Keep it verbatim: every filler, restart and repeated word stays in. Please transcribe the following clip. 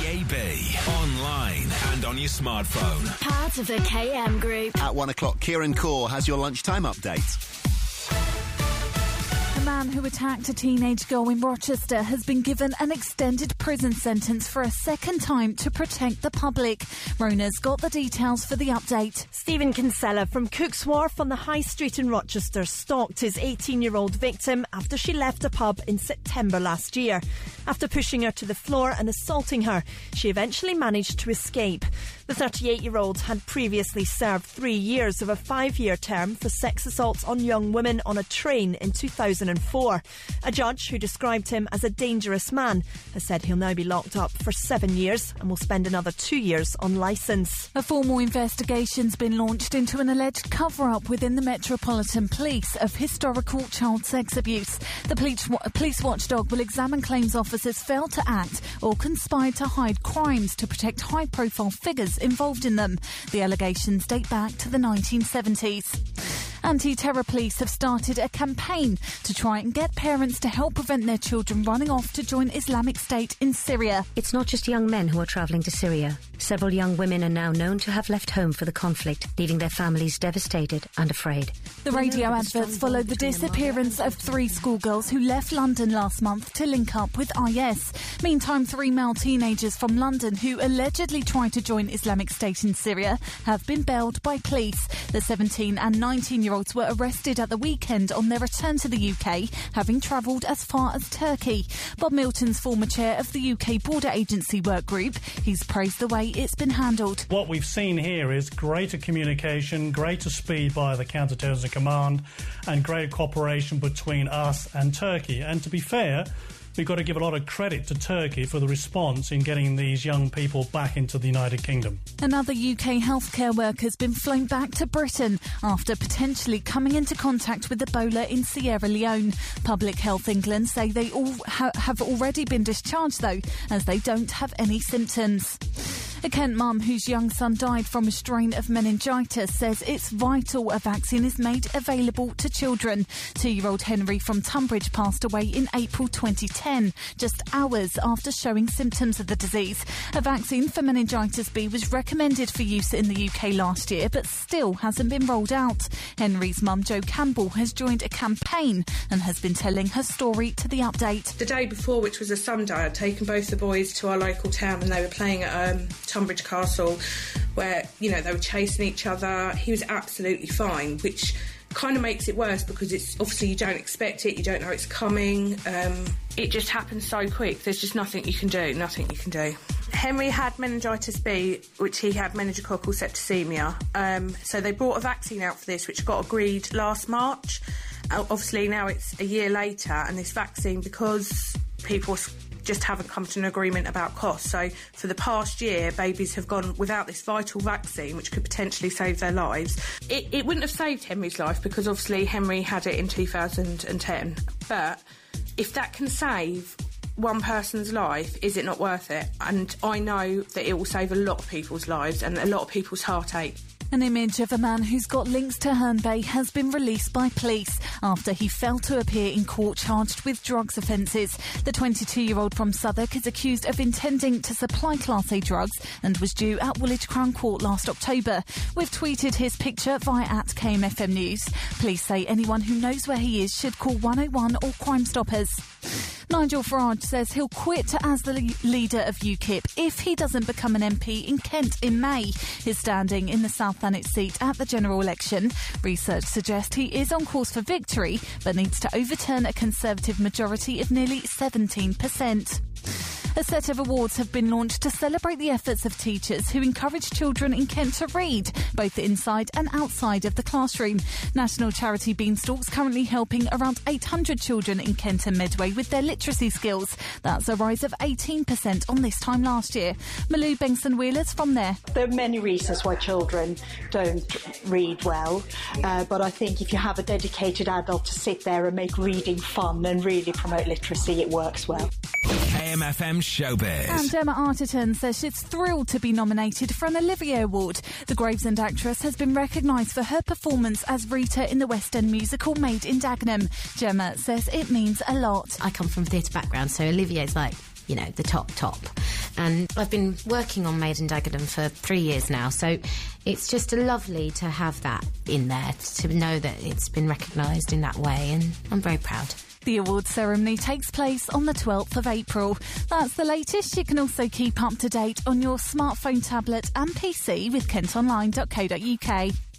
A B, online and on your smartphone. Part of the K M Group. At one o'clock, Kieran Core has your lunchtime update. A man who attacked a teenage girl in Rochester has been given an extended prison sentence for a second time to protect the public. Rona's got the details for the update. Stephen Kinsella from Cook's Wharf on the High Street in Rochester stalked his eighteen-year-old victim after she left a pub in September last year. After pushing her to the floor and assaulting her, she eventually managed to escape. The thirty-eight-year-old had previously served three years of a five-year term for sex assaults on young women on a train in two thousand four. A judge who described him as a dangerous man has said he'll now be locked up for seven years and will spend another two years on licence. A formal investigation's been launched into an alleged cover-up within the Metropolitan Police of historical child sex abuse. The police, police watchdog will examine claims officers failed to act or conspired to hide crimes to protect high-profile figures involved in them. The allegations date back to the nineteen seventies. Anti-terror police have started a campaign to try and get parents to help prevent their children running off to join Islamic State in Syria. It's not just young men who are travelling to Syria. Several young women are now known to have left home for the conflict, leaving their families devastated and afraid. The radio adverts followed the disappearance of three schoolgirls who left London last month to link up with I S. Meantime, three male teenagers from London who allegedly tried to join Islamic State in Syria have been bailed by police. The seventeen and nineteen-year-olds were arrested at the weekend on their return to the U K, having travelled as far as Turkey. Bob Milton's former chair of the U K Border Agency Work Group. He's praised the way it's been handled. What we've seen here is greater communication, greater speed by the Counter-Terrorism Command, and greater cooperation between us and Turkey. And to be fair, we've got to give a lot of credit to Turkey for the response in getting these young people back into the United Kingdom. Another U K healthcare worker has been flown back to Britain after potentially coming into contact with Ebola in Sierra Leone. Public Health England say they all ha- have already been discharged, though, as they don't have any symptoms. A Kent mum whose young son died from a strain of meningitis says it's vital a vaccine is made available to children. Two-year-old Henry from Tunbridge passed away in April twenty ten, just hours after showing symptoms of the disease. A vaccine for meningitis B was recommended for use in the U K last year, but still hasn't been rolled out. Henry's mum, Jo Campbell, has joined a campaign and has been telling her story to The Update. The day before, which was a Sunday, I'd taken both the boys to our local town and they were playing at um, Tunbridge Castle, where, you know, they were chasing each other. He was absolutely fine, which kind of makes it worse because it's obviously you don't expect it, you don't know it's coming. Um, it just happens so quick. There's just nothing you can do, nothing you can do. Henry had meningitis B, which he had meningococcal septicemia. Um, so they brought a vaccine out for this, which got agreed last March. Uh, obviously now it's a year later, and this vaccine, because people just haven't come to an agreement about costs. So for the past year, babies have gone without this vital vaccine, which could potentially save their lives. It, it wouldn't have saved Henry's life because obviously Henry had it in two thousand ten. But if that can save one person's life, is it not worth it? And I know that it will save a lot of people's lives and a lot of people's heartache. An image of a man who's got links to Herne Bay has been released by police after he failed to appear in court charged with drugs offences. The twenty-two-year-old from Southwark is accused of intending to supply Class A drugs and was due at Woolwich Crown Court last October. We've tweeted his picture via at K M F M News. Police say anyone who knows where he is should call one oh one or Crime Stoppers. Nigel Farage says he'll quit as the le- leader of UKIP if he doesn't become an M P in Kent in May. His standing in the South Thanet seat at the general election. Research suggests he is on course for victory, but needs to overturn a Conservative majority of nearly seventeen percent. A set of awards have been launched to celebrate the efforts of teachers who encourage children in Kent to read, both inside and outside of the classroom. National charity Beanstalk's currently helping around eight hundred children in Kent and Medway with their literacy skills. That's a rise of eighteen percent on this time last year. Malou Bengson-Wheeler's from there. There are many reasons why children don't read well, uh, but I think if you have a dedicated adult to sit there and make reading fun and really promote literacy, it works well. K M F M Showbiz. And Gemma Arterton says she's thrilled to be nominated for an Olivier Award. The Gravesend actress has been recognised for her performance as Rita in the West End musical Made in Dagenham. Gemma says it means a lot. I come from a theatre background, so Olivier's like, you know, the top, top. And I've been working on Made in Dagenham for three years now, so it's just lovely to have that in there, to know that it's been recognised in that way, and I'm very proud. The awards ceremony takes place on the twelfth of April. That's the latest. You can also keep up to date on your smartphone, tablet and P C with kent online dot co dot uk.